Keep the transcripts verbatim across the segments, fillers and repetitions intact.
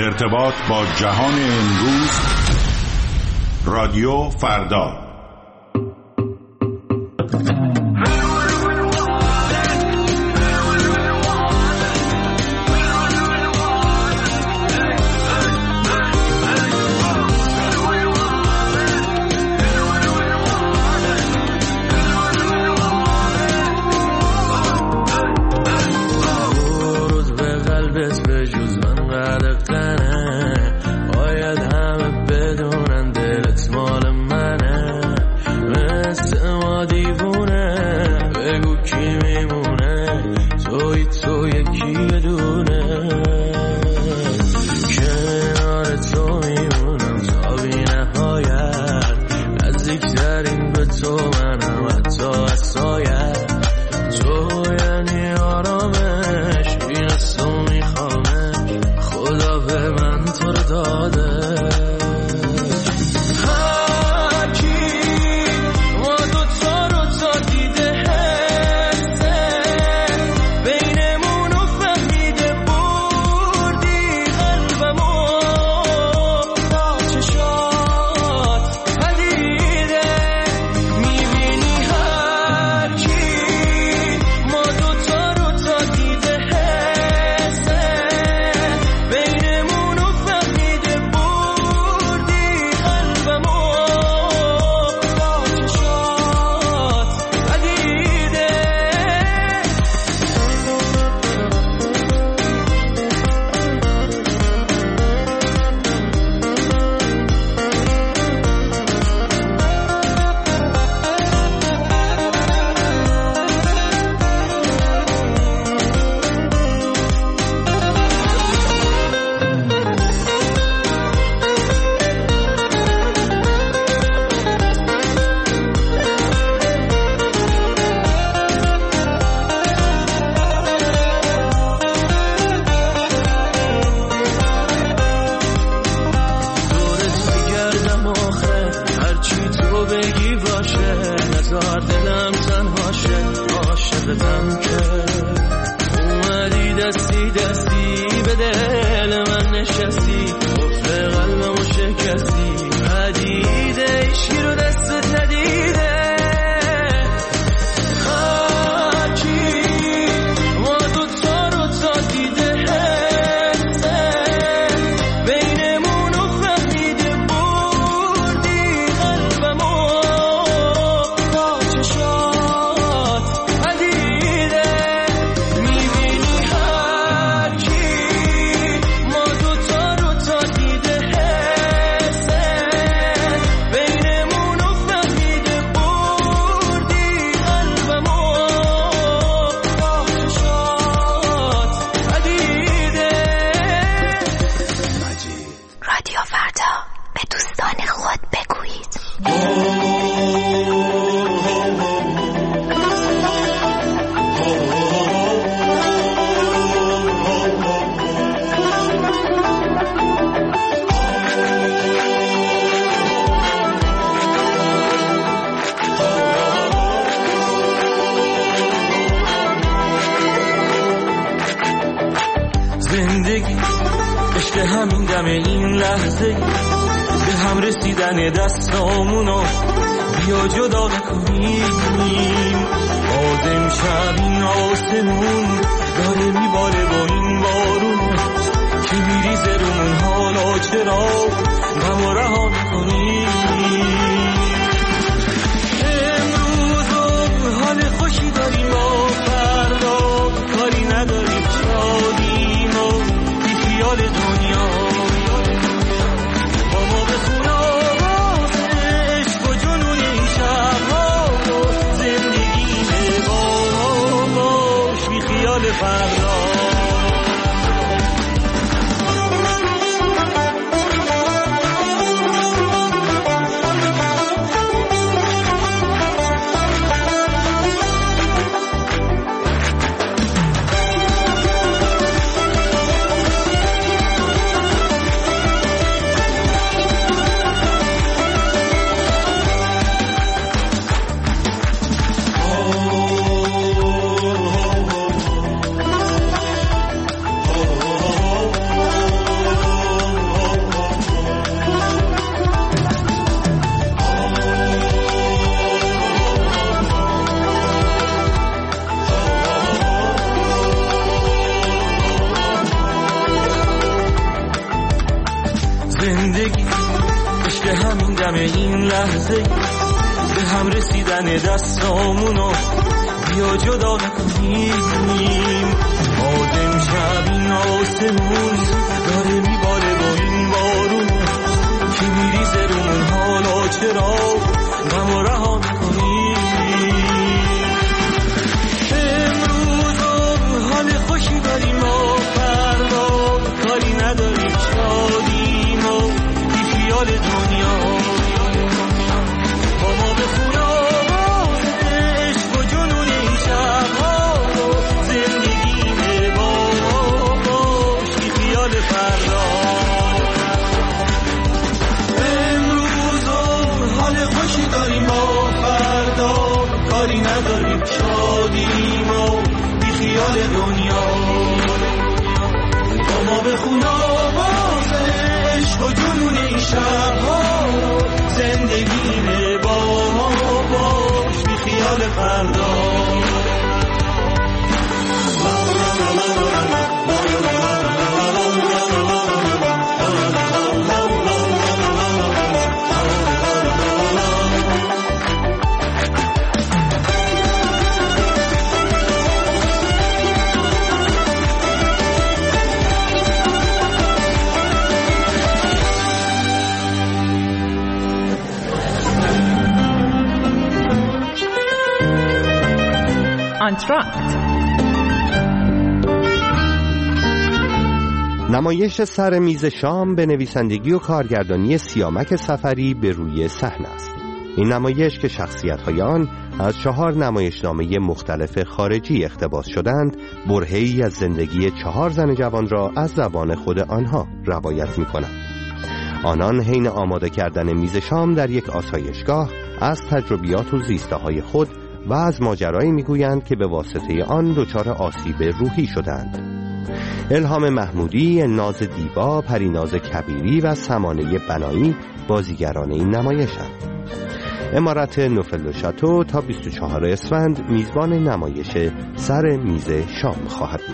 ارتباط با جهان امروز، رادیو فردا. زندگی عشق همین دم این لحظه، به هم رسیدن دستامونو بیا جدا نکنیم. باز امشب این آسمون داره میباره با این بارون که میریزه رومون، حالا چرا غمو رها میکنیم؟ امروز حال خوشی داریم، با فردا کاری نداریم، شادیم و بی خیال دنیا. با ما بخون آواز عشق و جنون این شبها، زندگی با باش بی خیال فردا. زندگی عشق همین دم این لحظه به هم رسیدن دستامونو بیا جدا نکنیم. آدم شب این آسمون داره میباره با این بارون که میریزه رومون، حالا چرا غم و رها نکنیم. امروز حال خوشی داریم و فردا کاری نداریم، شادیم و بی خیال دنیا با ما بخون آواز عشق و جنون این شبها و زندگیمه با باش بی خیال فردا. امروز حال خوشی داریم و فردا کاری نداریم، شادیم و بی خیال دنیا با ما بخون آواز عشق و جنون این شبها زندگیمه با ما باش بی خیال فردا. آنتراکت نمایش سر میز شام به نویسندگی و کارگردانی سیامک سفری به روی صحنه است. این نمایش که شخصیت‌های آن از چهار نمایشنامه مختلف خارجی اقتباس شدند، برهه‌ای از زندگی چهار زن جوان را از زبان خود آنها روایت می‌کنند. آنان حین آماده کردن میز شام در یک آسایشگاه از تجربیات و زیسته‌های خود و از ماجرایی میگویند که به واسطه آن دچار آسیب روحی شدند. الهام محمودی، الناز دیبا، پریناز کبیری و سمانه بنایی بازیگران این نمایشند. امارت نوفل و شاتو تا بیست و چهارم اسفند میزبان نمایش سر میز شام خواهد بود.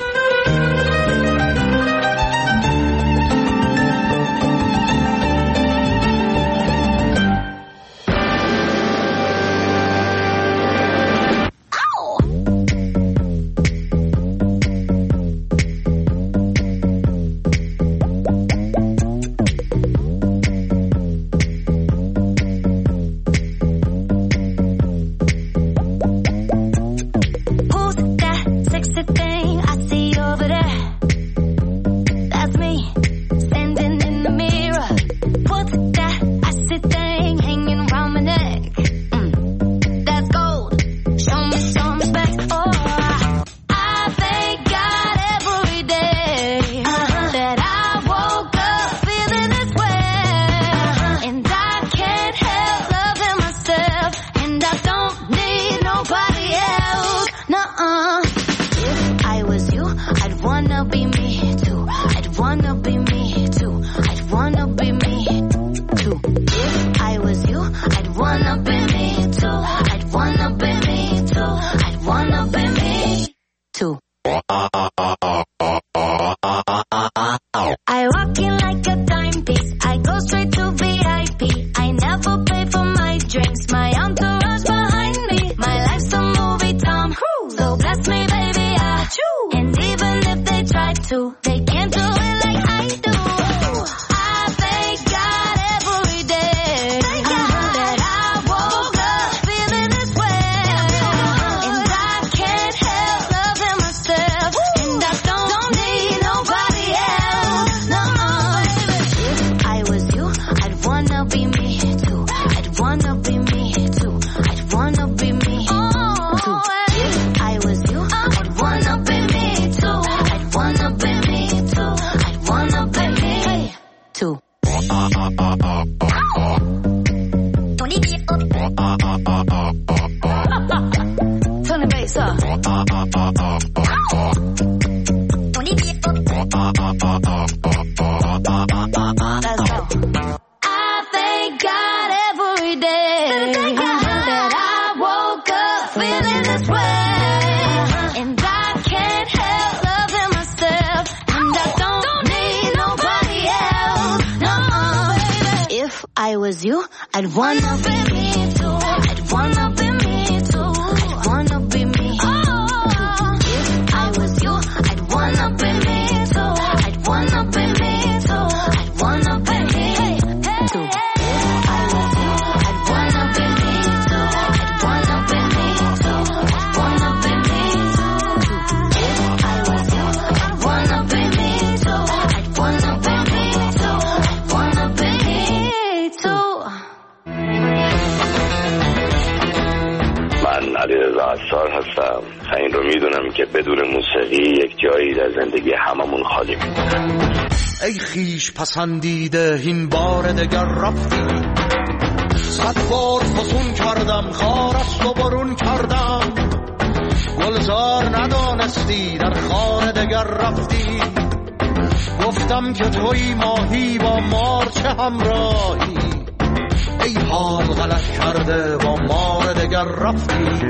I was you, I'd wanna be me too. I'd wanna be me too. I'd wanna be me. Oh, if I was you, I'd wanna be me too. I'd wanna be me too. I'd wanna be me too. If I was you, I'd wanna be me too. I'd wanna be me too. I'd wanna be me too. If I was you, I'd wanna be me too. I'd wanna be me too. I'd wanna be me too. من علیرضا عصار هستم. این رو میدونم که بدون موسیقی یک جایی در زندگی هممون خالی میمونه. ای خیش پسندیده این بار دگر رفتی، صد بار فسون کردم خار است و برون کردم، گلزار ندانستی در خانه دگر رفتی، گفتم که توی ماهی با مار چه همراهی، ای حال غلط کرده با مار دگر رفتی.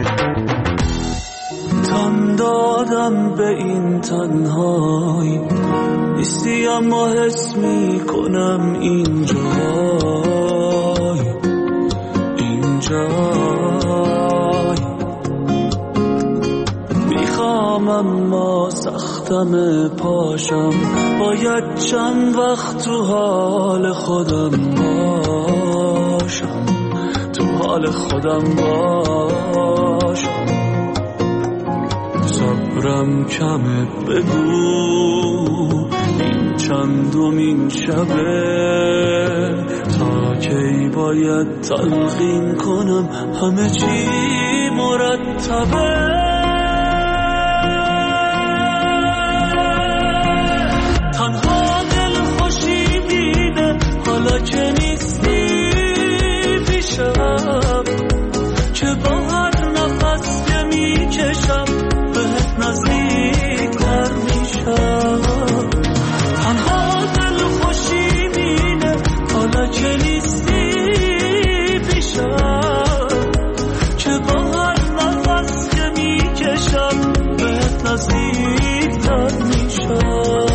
تن دادم به این تنهایی نیستی، اما حس می کنم این جای این جای میخوام اما سختم پاشم، باید چند وقت تو حال خودم باشم، تو حال خودم باشم. صبرم کمه بگو این چندمین شبه، تا کی باید تلقین کنم همه چی مرتبه. تنها دل خوشی دیده حالا که نیستی پیشم، که با هر نفس که میکشم بهت نزدیک‌تر میشم. تنها دل خوشی مینه حالا که نیستی پیشم، که با هر نفس که میکشم بهت نزدیک‌تر میشم.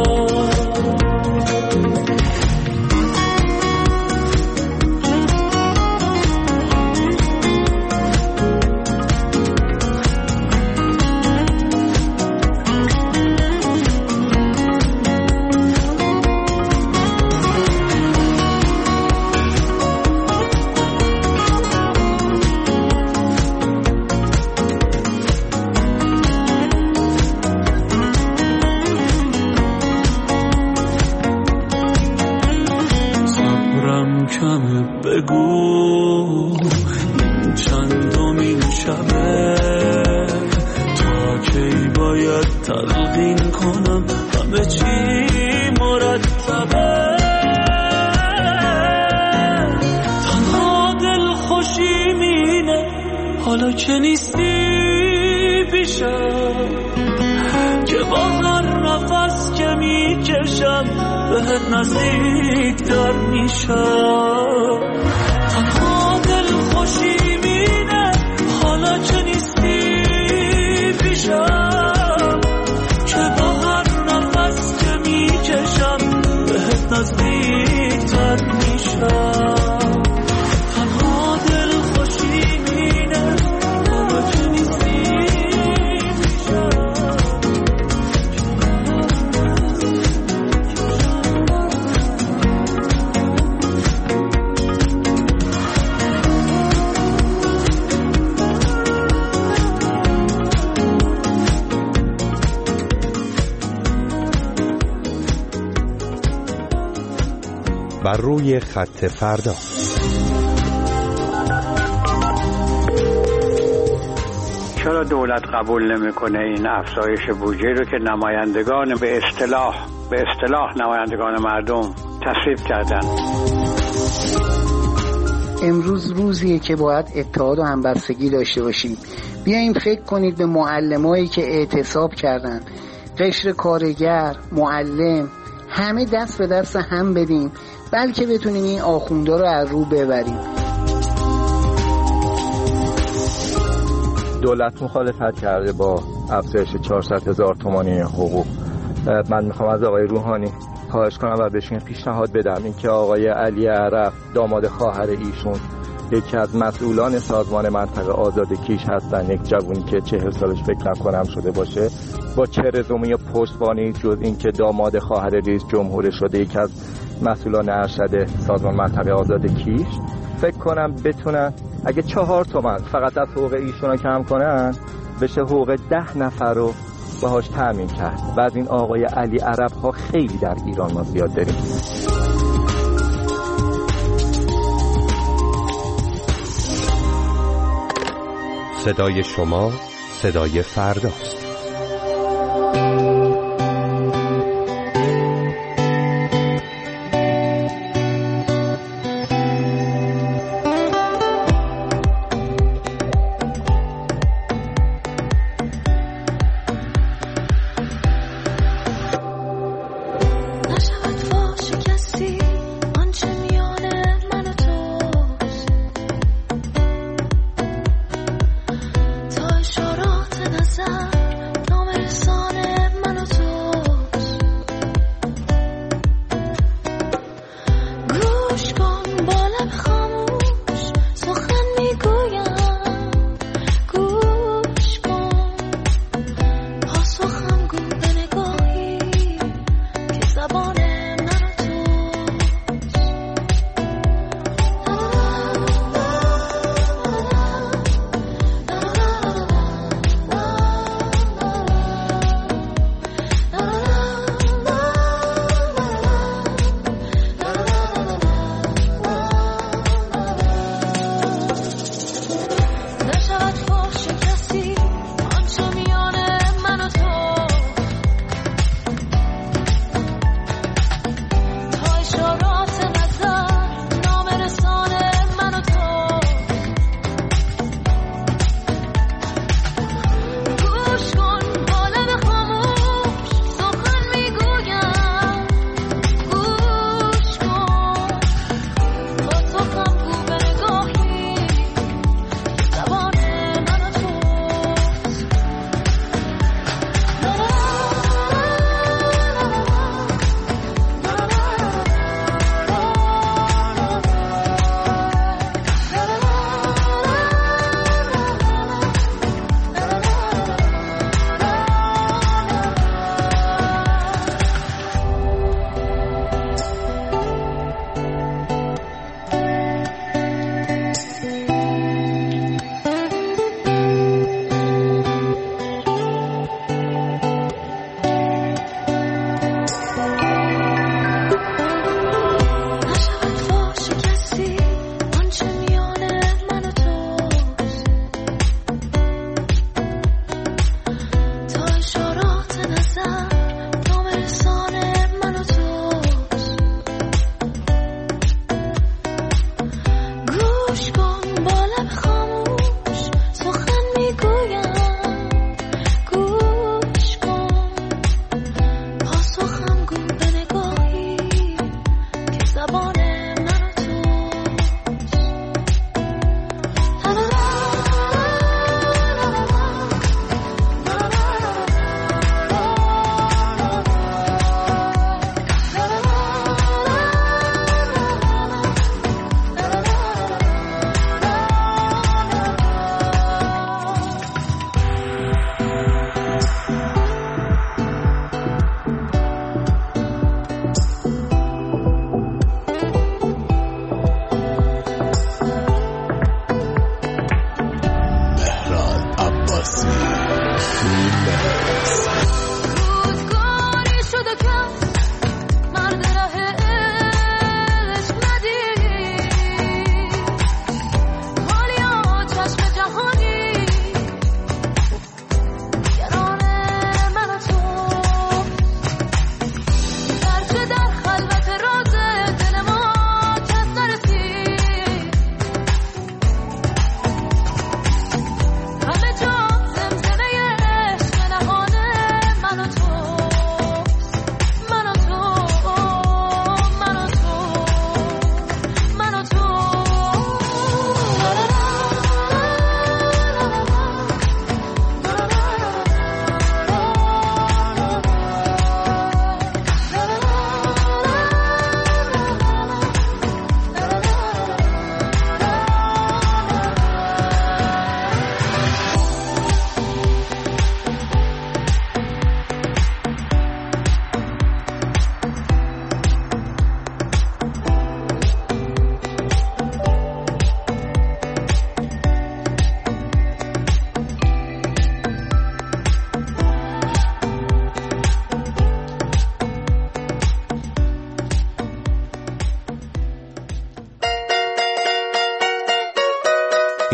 بگو این چندمین شبه، تا کی باید تلقین کنم همه چی مرتبه. تنها دل خوشی مینه حالا که نیستی پیشم، که با هر نفس که میکشم بهت نزدیک‌تر میشم. تنها دل خوشی مینه حالا که نیستی پیشم، که با هر نفس که میکشم بهت نزدیک‌تر میشم. تنها دل خوشی مینه حالا که نیستی پیشم. بر روی خط فردا. چرا دولت قبول نمیکنه این افزایش بودجه رو که نمایندگان به اصطلاح به اصطلاح نمایندگان مردم تصویب کردن؟ امروز روزیه که باید اتحاد و همبستگی داشته باشیم. بیاییم فکر کنید به معلمایی که اعتصاب کردن، قشر کارگر، معلم، همه دست به دست هم بدیم بلکه بتونیم این آخوندا رو از رو ببریم. دولت مخالفت کرده با افزایش چهارصد هزار تومانی حقوق من میخوام از آقای روحانی خواهش کنم و بهشون پیشنهاد بدم اینکه آقای علی عرب داماد خواهر ایشون یکی از مسئولان سازمان منطقه آزاد کیش هستن، یک جوونی که چهل سالش فکر نکنم شده باشه، با چه رزومه یا پشتوانه‌ای جز این که داماد خواهر رئیس جمهور شده، یکی از مسئولان ارشد سازمان منطقه آزاد کیش، فکر کنم بتونن اگه چهار تومن فقط از حقوق ایشون رو کم کنن بشه حقوق ده نفر رو باهاش تامین کرد. و از این آقای علی عرب ها خیلی در ایران ما زیاد داریم. صدای شما صدای فرداست. تا اشارات نظر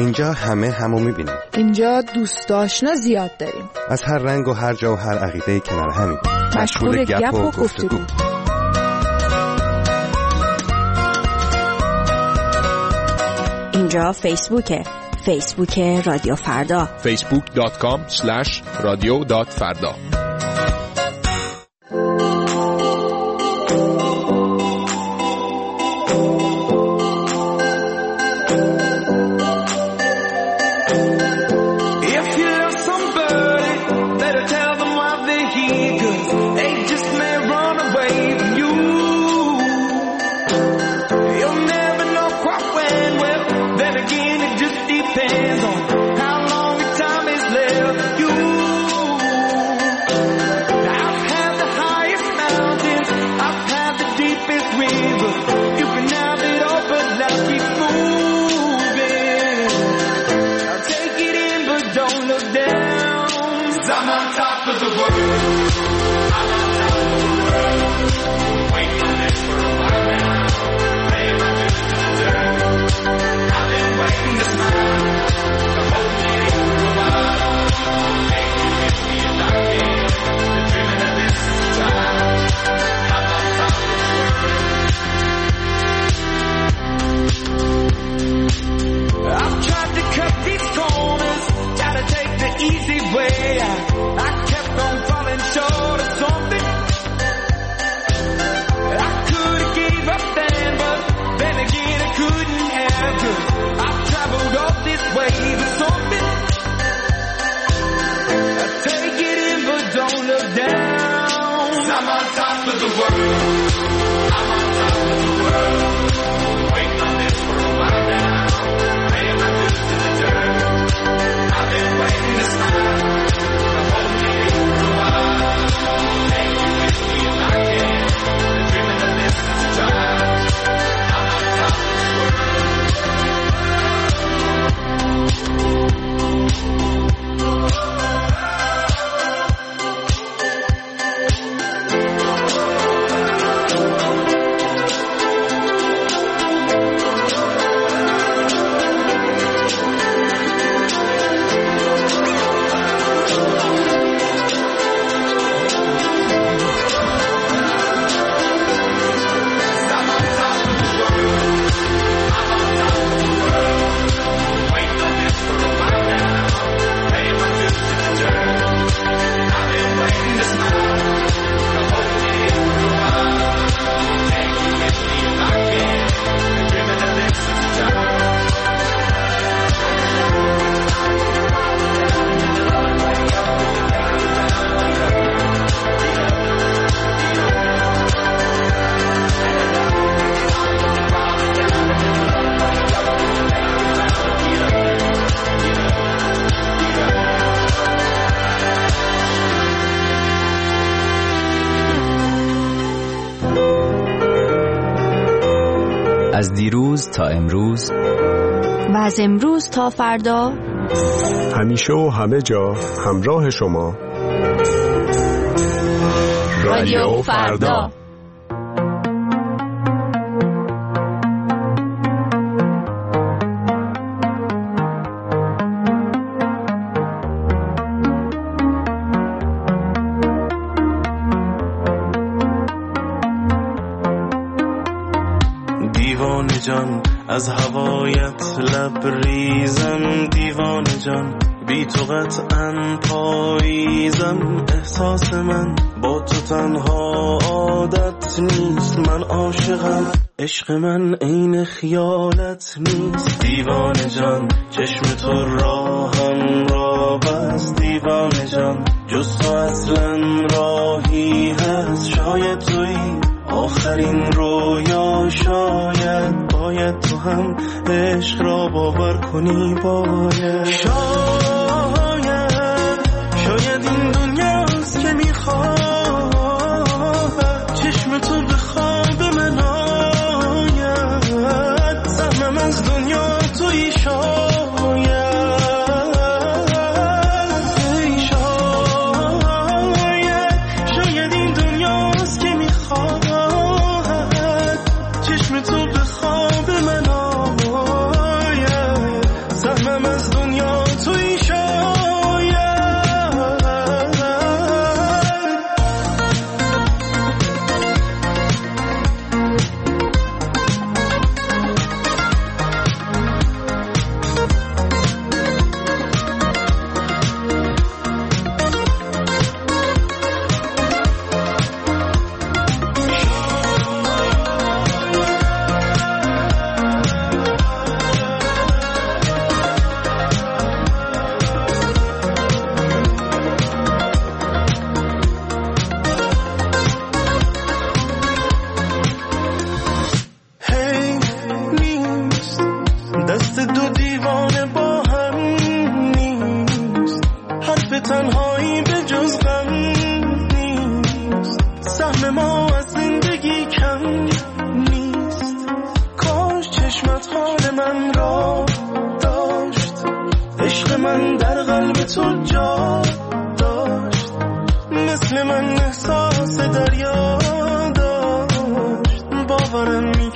اینجا همه همو میبینیم. اینجا دوست آشنا زیاد داریم. از هر رنگ و هر جا و هر عقیده کنار همیم. مشغول گپ و گفتگو. اینجا فیسبوکه. فیسبوک رادیو فردا. فیسبوک دات کام اسلش رادیو دات فردا. از دیروز تا امروز و از امروز تا فردا، همیشه و همه جا همراه شما. رادیو فردا. جان از هوایت لبریزم، دیوانه جان بی تو قطعاً پاییزم. احساس من با تو تنها عادت نیست، من عاشقم، عشق من عین خیالت نیست. دیوانه جان چشم تو راهم را بست، دیوانه جان جز تو اصلا راهی هست. شاید تویی آخرین رویا، شاید باید تو هم عشق را باور کنی. باید شاید شاید این دنیاست که میخواد چشم تو به خواب من آید. سهمم از دنیا تویی، شاید شاید این دنیاست که میخواد چشم تو به خواب من آید. سهمم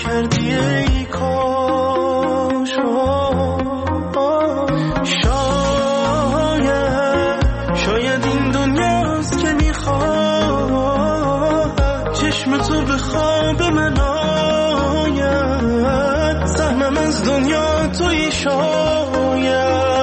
کردی ای کاش. شاید شاید این دنیاست که میخواد چشم تو به خواب من آید، سهمم از دنیا توی شاید.